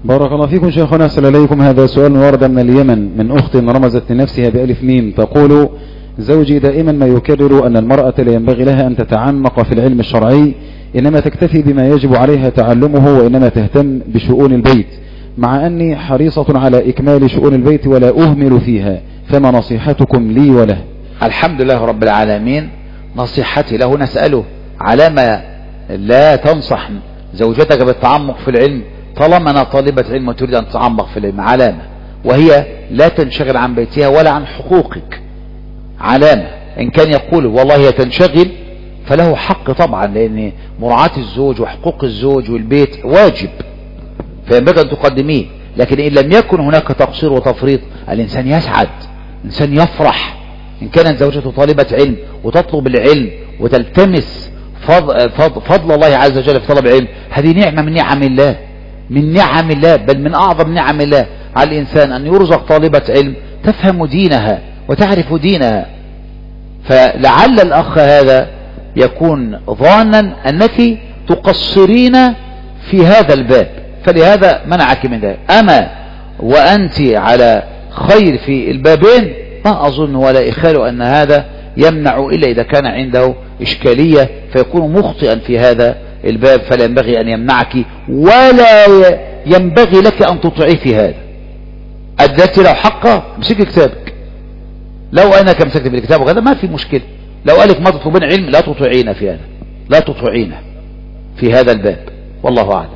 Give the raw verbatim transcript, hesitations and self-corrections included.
بارك الله فيكم شيخنا. أسأل إليكم هذا سؤال ورد من اليمن من أخت رمزت لنفسها بألف ميم تقول: زوجي دائما ما يكرر أن المرأة لا ينبغي لها أن تتعمق في العلم الشرعي، إنما تكتفي بما يجب عليها تعلمه، وإنما تهتم بشؤون البيت، مع أني حريصة على إكمال شؤون البيت ولا أهمل فيها، فما نصيحتكم لي وله؟ الحمد لله رب العالمين. نصيحتي له نسأله على ما لا تنصح زوجتك بالتعمق في العلم طالما أنا طالبة علم وتريد أن تتعمق في العلم، علامة وهي لا تنشغل عن بيتها ولا عن حقوقك. علامة إن كان يقول والله هي تنشغل فله حق طبعا، لأن مراعاة الزوج وحقوق الزوج والبيت واجب فينبغي أن تقدميه. لكن إن لم يكن هناك تقصير وتفريط الإنسان يسعد، الإنسان يفرح. إن كانت زوجته طالبة علم وتطلب العلم وتلتمس فضل, فضل, فضل الله عز وجل في طلب العلم، هذه نعمة من نعم الله، من نعم الله، بل من أعظم نعم الله على الإنسان أن يرزق طالبة علم تفهم دينها وتعرف دينها. فلعل الأخ هذا يكون ظانا أنك تقصرين في هذا الباب، فلهذا منعك من ذلك. أما وأنت على خير في البابين ما أظن ولا إخال أن هذا يمنع، إلا إذا كان عنده إشكالية فيكون مخطئا في هذا الباب، فلا ينبغي أن يمنعك ولا ينبغي لك أن تطيعي في هذا. أدت له حقه امسك كتابك، لو أنا كمسكت بالكتاب وكذا ما في مشكلة. لو قالك ما تطلبين علم لا تطيعين في هذا، لا تطيعين في هذا الباب، والله أعلم.